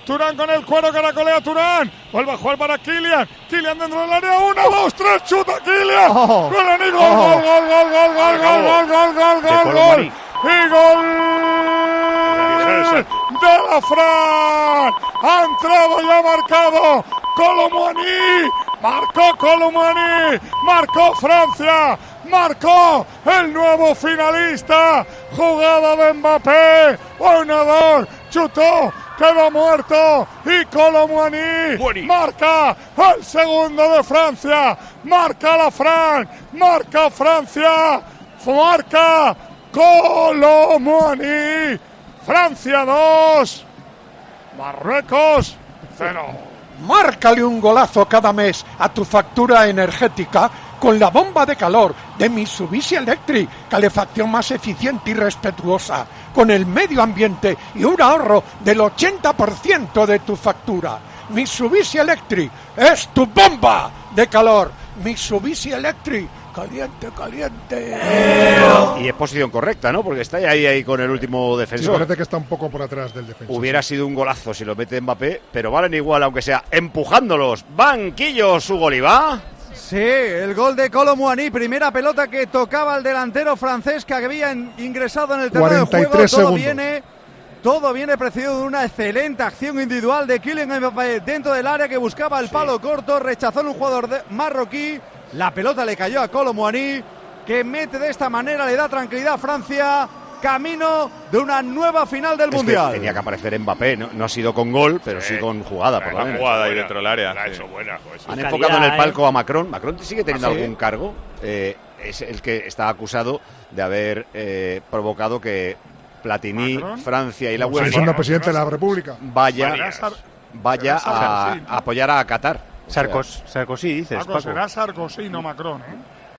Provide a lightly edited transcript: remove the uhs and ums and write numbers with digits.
Turán con el cuero, caracolea Turán. Vuelve a jugar para Kylian. Kylian dentro del área. 1, 2, 3. Chuta Kylian. Gol, gol, gol. Y gol de la Fran. Ha entrado y ha marcado Kolo Muani. Marcó Kolo Muani. Marcó Francia. Marcó el nuevo finalista. Jugada de Mbappé. 1-2. Chutó. Quedó muerto. Y Kolo Muani marca el segundo de Francia. Marca la Fran. Marca Francia. Marca Kolo Muani. Francia 2. Marruecos 0. Márcale un golazo cada mes a tu factura energética con la bomba de calor de Mitsubishi Electric, calefacción más eficiente y respetuosa con el medio ambiente y un ahorro del 80% de tu factura. Mitsubishi Electric es tu bomba de calor. Mitsubishi Electric, caliente, caliente. Y es posición correcta, ¿no? Porque está ahí con el último defensor. Sí, parece que está un poco por atrás del defensor. Hubiera sido un golazo si lo mete Mbappé, pero valen igual, aunque sea empujándolos. Banquillos, Hugo Oliva. Sí, el gol de Kolo Muani, primera pelota que tocaba el delantero francés que había ingresado en el terreno de juego. Todo viene precedido de una excelente acción individual de Kylian Mbappé dentro del área que buscaba el palo corto, rechazó en un jugador marroquí, la pelota le cayó a Kolo Muani, que mete de esta manera, le da tranquilidad a Francia, camino de una nueva final del Mundial. Tenía que aparecer Mbappé, no ha sido con gol, pero sí con jugada, por lo menos. Jugada ahí dentro del área. Ha hecho buena. Han enfocado en el palco a Macron. Macron sigue teniendo algún cargo. Es el que está acusado de haber provocado que Platini, ¿Macron? Francia y la UEFA siendo presidente de la República vaya a apoyar a Qatar. Sarkozy dices, Paco, Paco. será Sarkozy, no Macron, ¿eh?